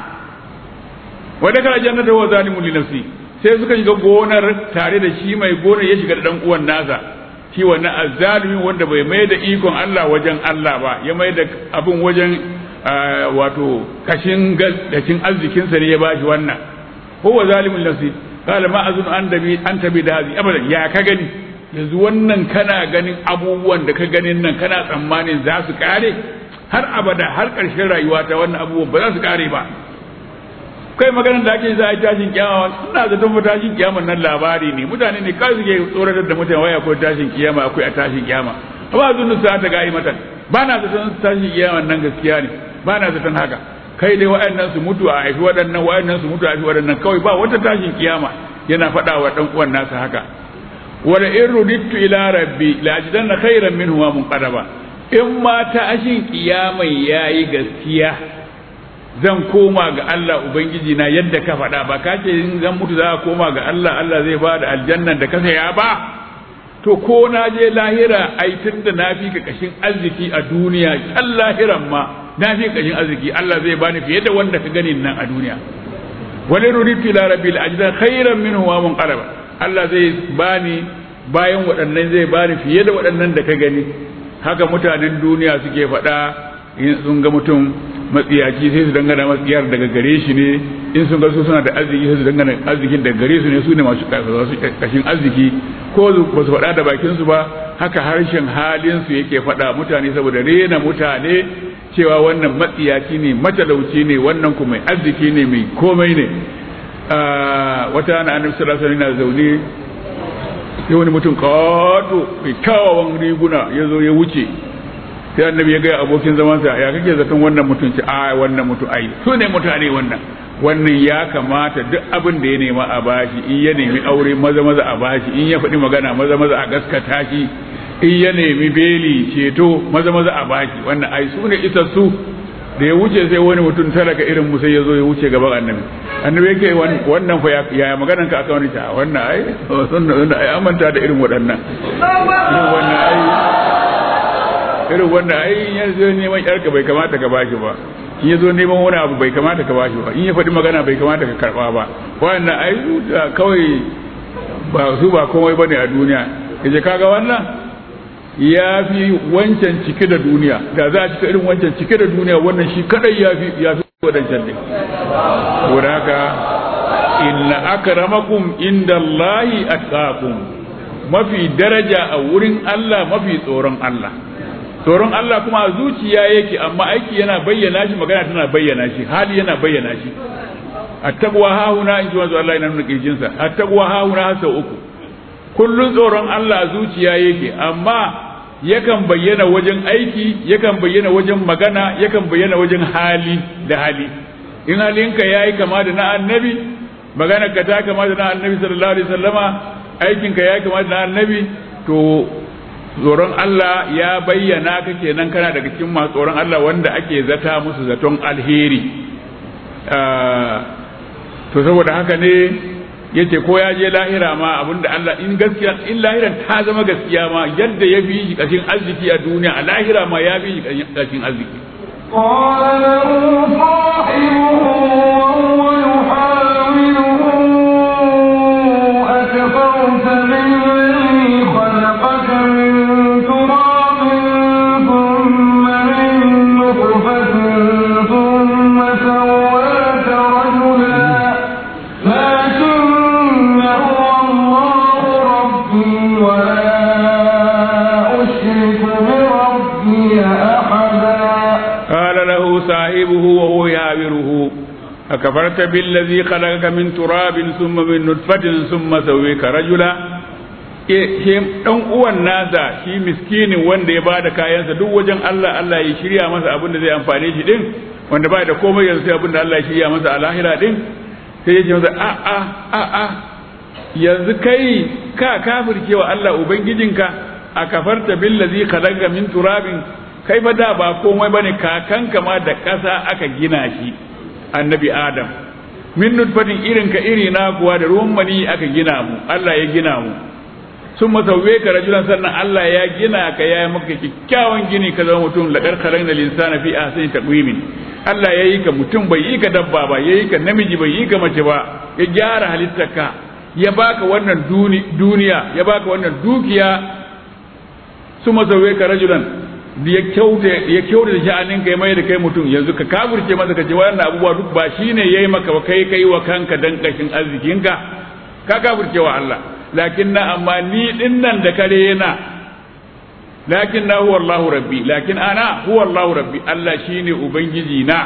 S2: wadda kana jannata wa zalimun li nafsi sai suka shiga gonar tare da shi mai gonar ya shiga da dan uwan nasa shi wannan azzalimin wanda bai mai da ikon Allah wajen Allah ba ya mai da abin wajen wato kashin arzikinsa ne ya bashi wannan huwa zalimun li nafsi qala ma azun an tabi da hazi abadan ya ka gani yanzu wannan kana ganin abubuwan da ka ganin nan kana tsammanin za su kare har abada har ƙarshen rayuwa ta wannan abubuwan ba za su kare ba kai maganar da ake za a yi tashin kiyama ina zaton fa tashin kiyama nan labari ne mutane ne kai suke tsoratar da mutane waya akwai tashin kiyama akwai a tashin kiyama ba zunnu sa ta ga'i matan ba na zaton tashin kiyama nan gaskiya ne ba na zaton haka kai dai wa'annan su mutu a haifi waɗannan wa'annan su mutu a haifi waɗannan kawai ba wata tashin kiyama yana faɗa wa ɗan uwan nasa haka wala in rudittu ila rabbi la ajidanna khairan minhu wa munqadaba in ma tashin kiyama yayi gaskiya zan koma ga Allah ubangiji na yadda ka faɗa ba ka ce in zan mutu za ka koma ga Allah Allah zai ba da aljannan da ka saya ba to ko na je lahira ai tunda na fi ka kashin arziki a duniya kan lahiran ma na fi kashin arziki Allah zai bani fiye da wanda ka gani nan a duniya wala rudittu ila rabbi la ajidanna khairan minhu wa munqadaba Allah zai bani bayan waɗannan zai bani fiye da waɗannan da ka gani haka mutanen duniya suke faɗa in sun ga mutum matsiyaci sai su dangana matsiyar daga gare shi ne in sun ga su suna da arziki sai su dangana arzikin daga gare su ne su ne masu kashin arziki ko ba su faɗa da bakin su ba haka harshen halin su yake faɗa mutane saboda rena mutane cewa wannan matsiyaci ne matalauci ne wannan kuma mai arziki ne mai komai ne wata na annabi sallallahu alaihi wasallam zaune sai wani mutum kato mai kyawawan riguna ya zo ya wuce sai annabi ya ga abokin zamansa ya kake zaton wannan mutum ce a wannan mutum ai su ne mutane wannan ya kamata duk abin da ya nema a bashi in ya nemi aure maza maza a bashi in ya faɗi magana maza maza a gaskata shi in ya nemi beli ceto maza maza a bashi wannan ai su ne isassu da ya wuce sai wani mutum talaka irin mu sai ya zo ya wuce gaban annabi yake wannan fa ya maganan ka aka wani ta wannan ai sunna ai amanta da irin waɗannan irin wannan ai ya zo neman yarka bai kamata ka bashi ba in ya zo neman wani abu bai kamata ka bashi ba in ya faɗi magana bai kamata ka karɓa ba wannan ai kawai ba su ba komai bane a duniya kaje kaga wannan ya fi wancan cike da duniya da za a cika irin wancan cike da duniya wannan shi kadai ya fi wadancan ne saboda haka inna akramakum indallahi atqakum mafi daraja a wurin Allah mafi tsoron Allah tsoron Allah kuma a zuciya yake amma aiki yana bayyana shi magana tana bayyana shi hali yana bayyana shi attaqwa hauna in ji wanzu Allah yana nuna kirjinsa attaqwa hauna har sau uku kullun tsoron Allah a zuciya yake amma yakan bayyana wajen aiki yakan bayyana wajen magana yakan bayyana wajen hali da hali in halinka yayi kama da na annabi maganar ka ta kama da na annabi sallallahu alaihi wasallama aikinka yayi kama da na annabi to tsoron Allah ya bayyana ka kenan kana daga cikin masu tsoron Allah wanda ake zata musu zaton alheri to saboda haka ne yace ko ya je lahira ma abinda Allah in gaskiya in lahiran ta zama gaskiya ma yadda ya bi shi kashin arziki a duniya a lahira ma ya bi shi kashin arziki
S1: قال له صاحبه وهو يحاوره أكفرت بالذي خلقك من تراب ثم من نطفة ثم سواك رجلا لكن هو الله ربي ولا أشرك بربي أحدا
S2: قال له صاحبه وهو يعابره أكفرت بالذي خلقك من تراب ثم من نطفة ثم سويك رجلا dan uwan nasa shi miskinin wanda ya bada kayansa duk wajen Allah Allah ya shirya masa abin da zai amfane shi din wanda bai da komai yanzu sai abin da Allah ya shirya masa a lahira din sai ya ce masa a yanzu kai ka kafircewa Allah ubangijinka akafarta billazi khalaqa min turabin kai fa da ba komai bane kakanka ma da ƙasa aka gina shi annabi adam min nutfatin irin ka iri na kuwa da ruwan mani aka gina mu Allah ya gina mu sun masauwe ka rajulan sannan Allah ya gina ka ya maka kikkiawan gini ka zama mutum laqad khalaqna al-insana fi ahsani taqwimin Allah ya yi ka mutum bai yi ka dabba ba ya yi ka namiji bai yi ka mace ba ya gyara halittarka ya baka wannan duniya ya baka wannan dukiya sun masauwe ka rajulan ya kyauta da sha'anin kai mai da kai mutum yanzu ka kafirce masa ka ce wannan abubuwa duk ba shine yayi maka ba kai wa kanka dan kashin arzikinka ka kafirce wa Allah lakin na amma ni din nan da kare na lakin na huwa Allahu rabbi lakin ana huwa Allahu rabbi Allah shine ubangiji na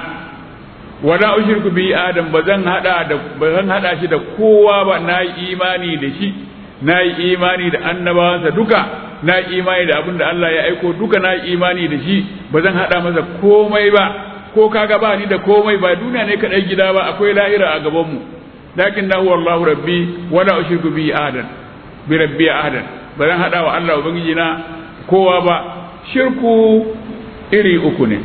S2: wala ushriku bi adam bazan hada shi da kowa ba nayi imani da shi nayi imani da annabawansa duka na imani da abin da Allah ya aiko duka na imani da shi ba zan hada masa komai ba ko kaga ba ni da komai ba duniya ne kadai gida ba akwai lahira a gaban mu lakin na huwa Allahu rabbi wala ushriku bi ahadan bi rabbi ahadan ba zan hada wa Allah ubangiji na kowa ba shirku iri uku ne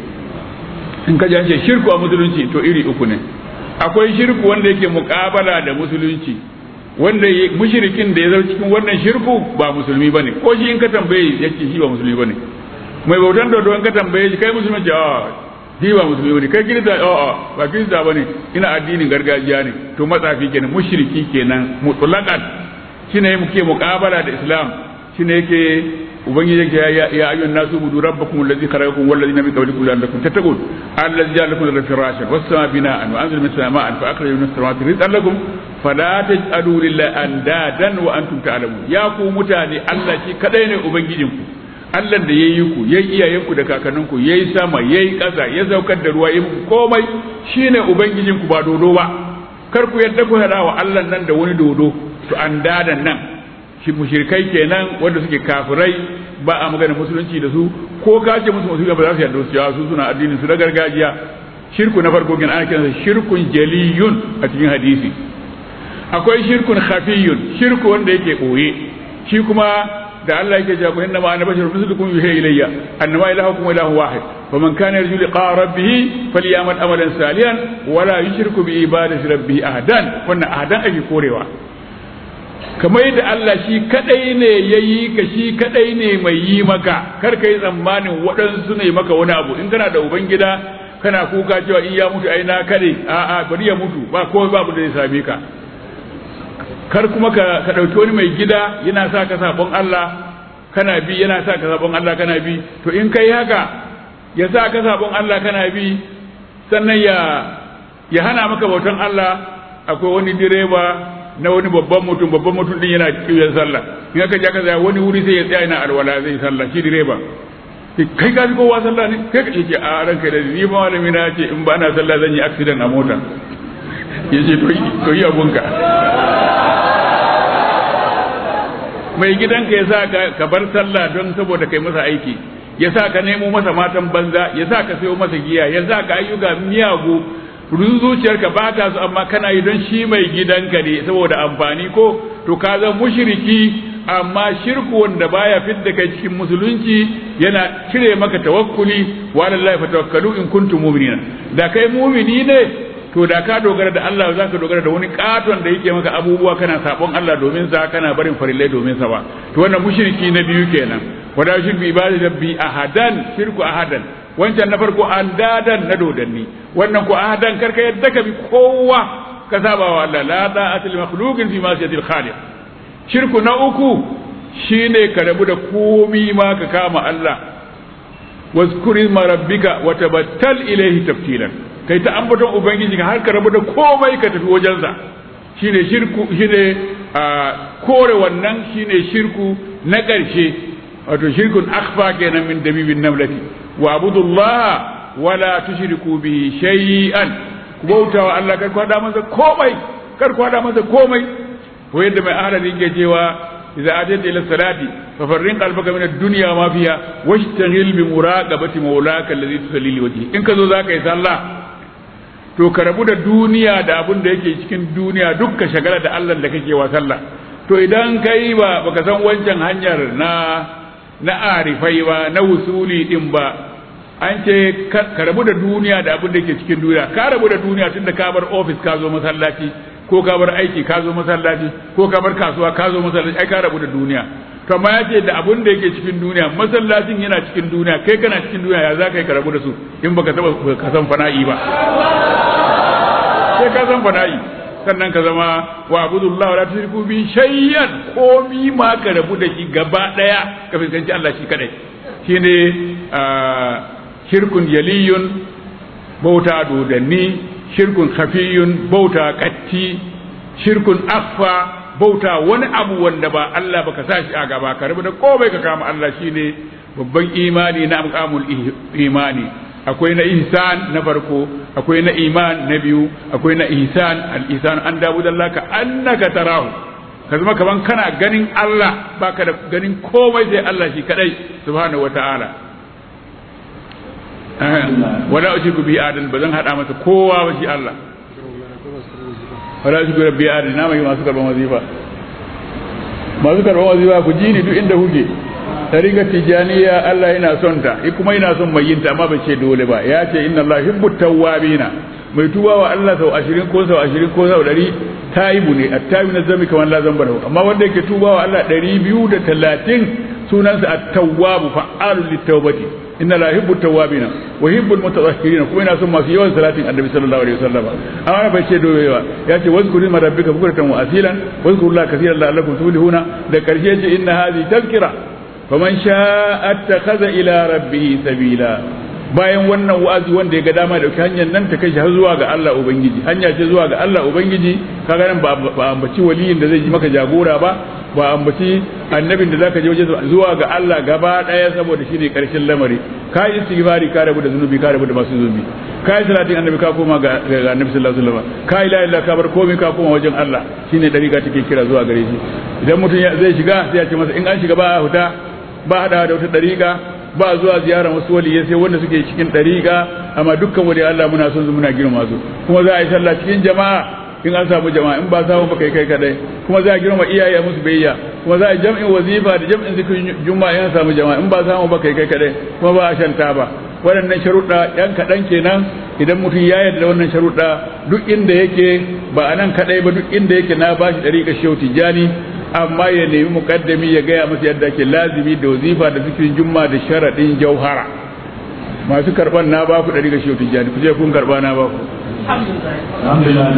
S2: in ka ji shirku a musulunci to iri uku ne akwai shirku wanda yake muqabala da musulunci wanda mushrikin da ya zama cikin wannan shirku ba musulmi bane ko shi in ka tambaye yace shi ba musulmi bane mai bautan dodo in ka tambaye shi kai musulmi ce shi ba musulmi bane kai kirista ba kirista bane ina addinin gargajiya ne to matsafi kenan mushriki kenan mutlaqan shine muke muqabala da islam shine yake ubangiji yake ya ayyuhan nasu budu rabbakum allazi khalaqakum wal ladina min qablikum la'allakum tattaqun allazi ja'ala lakum al-ardha firashan was samaa bina'an wa anzala minas samaa'i fa akhraja minas samawati rizqan lakum fala taj'alu lillahi andadan wa antum ta'lamun ya ku mutane Allah shi kadai ne ubangijinku Allah da yayi ku yayi iyayenku da kakanninku yayi sama yayi ƙasa ya saukar da ruwa yayi komai shine ubangijinku ba dodo ba kar ku yadda ku hada wa Allah nan da wani dodo to andadan nan shi mushrikai kenan wanda suke kafirai ba a magana musulunci da su ko ka ce musu musulunci ba za su yarda su suna addinin su na gargajiya shirku na farko kenan ana kiransa shirkun jaliyun a cikin hadisi akwai shirkun khafiyun shirku wanda yake boye shi kuma da Allah yake cewa inna ma ana basharun mislukum yuha ilayya annama ilahukum ilahu wahid faman kana yarju liqa rabbih falyamal amalan salihan wala yushriku bi ibadati rabbih ahadan wannan ahadan ake korewa kamar yadda Allah shi kadai ne yayi ka shi kadai ne mai yi maka kar kai tsammanin waɗansu ne maka wani abu in kana da ubangida kana kuka cewa in ya mutu ai na kare a'a bari ya mutu ba komai babu da zai same ka kar kuma ka dauki wani mai gida yana sa ka sabon Allah kana bi yana sa ka sabon Allah kana bi to in kai haka ya sa ka sabon Allah kana bi sannan ya hana maka bautan Allah akwai wani direba na wani babban mutum din yana kiyon sallah in aka ja ka tsaya wani wuri sai ya tsaya yana alwala zai sallah shi direba kai ka ji kowa sallah ne kai yake a ranka da ni ba malami na ce in ba na sallah zan yi accident a mota yace to yi abunka mai gidanka ya sa ka bar sallah don saboda kai masa aiki ya sa ka nemo masa matan banza ya sa ka sayo masa giya ya sa ka ayyuka miyagu zuciyarka ba ta su amma kana yi don shi mai gidanka ne saboda amfani ko to ka zan mushriki amma shirku wanda baya fidda kai cikin musulunci yana cire maka tawakkuli wa alallahi fatawakkalu in kuntum mu'minina da kai mu'mini ne to da ka dogara da Allah za ka dogara da wani katon da yake maka abubuwa kana sabon Allah domin sa kana barin farillai domin sa ba to wannan mushriki na biyu kenan wada shirku ibadatu rabbi ahadan shirku ahadan wancan na farko andadan na dodanni wannan ko ahadan karka yadda ka bi kowa ka saba wa Allah la ta'atul makhluqin fi ma'siyatil khaliq shirku na uku shine ka rabu da komi ma ka kama Allah wazkuri ma rabbika wa tabattal ilayhi tabtilan kai ta ambaton ubangiji har ka rabu da komai ka tafi wajensa shine shirku shine kore wannan shine shirku na ƙarshe wato shirkun akhfa kenan min dabibin namlati wa abudullah wala tushriku bihi shay'an bautawa Allah kar kwada masa komai ko yadda mai ahlan yake cewa idza atayta ila salati fa farrin qalbaka min ad-dunya ma fiha washtaghil bi muraqabati mawlaka alladhi tusalli li wajhi in ka zo zaka yi sallah to ka rabu da duniya da abin da yake cikin duniya dukka shagala da Allah da kake wa sallah to idan kai ba baka san wancan hanyar na arifai ba na wusuli din ba an ce ka rabu da duniya da abin da yake cikin duniya ka rabu da duniya tunda ka bar office ka zo masallaci ko ka bar aiki ka zo masallaci ko ka bar kasuwa ka zo masallaci ai ka rabu da duniya to amma ya ce da abin da yake cikin duniya masallacin yana cikin duniya kai kana cikin duniya ya za ka yi ka rabu da su in baka taba ka san fana'i ba sai ka san fana'i sannan ka zama wa abudullah wala tushriku bi shay'an komi ma ka rabu da shi gaba daya ka fuskanci Allah shi kadai shine shirkun yaliyun bauta dodanni shirkun khafiyun bauta katti shirkun akhfa bauta wani abu wanda ba Allah baka sashi a gaba ka rabu da komai ka kama Allah shine babban imani na amqamul imani akwai na ihsan na farko akwai na iman na biyu akwai na ihsan al-ihsan an dabudallaka annaka tarahu ka zama kaman kana ganin Allah baka da ganin komai sai Allah shi kadai subhanahu wataala wala ushriku bi adan bazan hada masa kowa ba shi Allah wala ushriku bi adan na mai masu karban wazifa ku ji ni duk inda kuke tariqa tijaniya Allah yana son ta kuma yana son mai yin ta amma bai ce dole ba ya ce inna Allah yuhibbut tawwabina mai tuba wa Allah sau 20 ko sau 20 ko sau 100 taibu ne at-taibu na zami kamar la zamba amma wanda yake tuba wa Allah 230 sunansa at-tawwab fa'alul lit-tawbati inna la yuhibbut tawwabina wa yuhibbul mutatahhirin kuma yana son masu yawan salatin annabi sallallahu alaihi wasallam amma bai ce dole ba ya ce wazkuru ma rabbika bukratan wa asilan wazkurullaha kaseeran la'allakum tuflihuna da karshe ce inna hadhihi tazkira faman sha'a attakhadha ila rabbih sabila bayan wannan wa'azi wanda ya ga dama da hanyar nan ta kai shi har zuwa ga Allah ubangiji hanya ce zuwa ga Allah ubangiji kaga nan ba ambaci waliyin da zai ji maka jagora ba ambaci annabin da zaka je waje zuwa ga Allah gaba daya saboda shine karshen lamari ka istighfari ka rabu da zunubi ka rabu da masu zunubi ka yi salatin annabi ka koma ga annabi sallallahu alaihi wasallam ka ila illa ka bar komai ka koma wajen Allah shine dariƙa take kira zuwa gare shi idan mutum zai shiga sai ya ce masa in an shiga ba huta ba hada da wata dariƙa ba zuwa ziyarar wasu waliyai sai wanda suke cikin dariƙa amma dukkan wali Allah muna son su muna girma su kuma za a yi sallah cikin jama'a in an samu jama'a in ba samu ba kai kadai kuma za a girma iyaye musu biyayya kuma za a jam'in wazifa da jam'in zikirin juma'a in an samu jama'a in ba samu ba kai kadai kuma ba a shanta ba waɗannan sharuɗa yan kaɗan kenan idan mutum ya yarda da wannan sharuɗa duk inda yake ba a nan kaɗai ba duk inda yake na bashi ɗariƙar shehu tijjani amma ya nemi muƙaddami ya gaya masa yadda ake lazimi da wazifa da zikirin juma'a da sharaɗin jauhara masu karɓar na ba ku ɗariƙar shehu tijjani ku je kun karɓa na ba ku
S1: alhamdulillah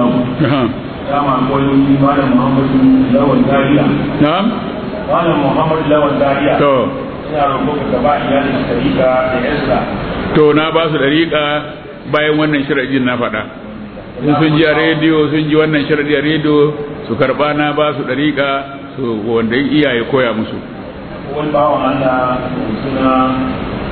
S1: dama akwai malam Muhammadu Lawan Zaria
S2: na'am
S1: malam Muhammadu Lawan Zaria
S2: to
S1: ina roƙo ka ba iyalin dariƙa da yarsa
S2: to na ba su dariƙa bayan wannan sharadin na faɗa sun ji a rediyo sun ji wannan sharadi a rediyo su karɓa na ba su dariƙa su wanda iyaye koya musu
S1: wani bawan Allah suna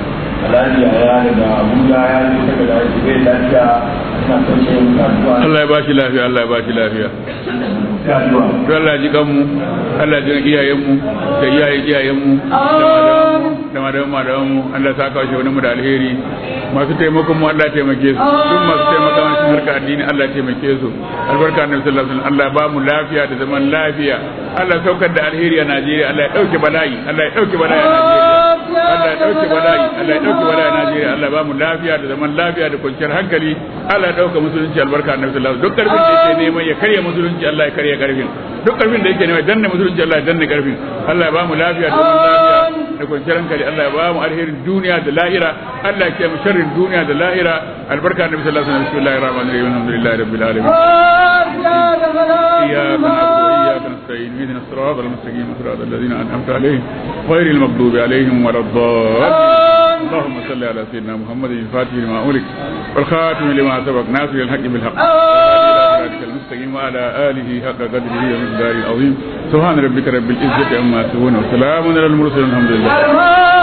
S1: alhaji ya daga abuja ya yi daga da shi bai lafiya ina son shi addu'a
S2: Allah ya bashi lafiya Allah ya bashi lafiya to Allah ji kanmu Allah ji iyayenmu da iyayenmu da madawanmu Allah ya saka shi wani mu da alheri masu taimakon mu Allah ya taimake su duk masu taimakon su harka addini Allah ya taimake su albarka annabi sallallahu alaihi wasallam Allah ba mu lafiya da zaman lafiya Allah saukar da alheri a Najeriya Allah ya dauke bala'i Allah ya dauke bala'i a Najeriya Allah ya dauke bala'i Allah ya dauke bala'i a Najeriya Allah ba mu lafiya da zaman lafiya da kwanciyar hankali Allah ya dauka musulunci albarka annabi sallallahu alaihi wasallam duk karfin da yake neman ya karya musulunci Allah ya karya karfin duk karfin da yake neman ya danne musulunci Allah ya danne karfin Allah ya ba mu lafiya da zaman lafiya da kwanciyar hankali Allah ya ba mu alherin duniya da lahira Allah ya kiyaye mu sharrin duniya da lahira albarka annabi sallallahu alaihi wasallam bismillahir rahmanir rahim alhamdulillahi rabbil alamin iyyaka na'budu wa iyyaka nasta'in ihdinas siratal mustaqim siratal ladzina an'amta alaihim ghayril maghdubi alaihim waladdallin اللهم صل على سيدنا محمد الفاتح لما أغلق والخاتم لما سبق ناصر الحق بالحق المستقيم وعلى آله حق قدره ومقداره العظيم سبحان ربك رب العزة عما يصفون وسلام على المرسلين الحمد لله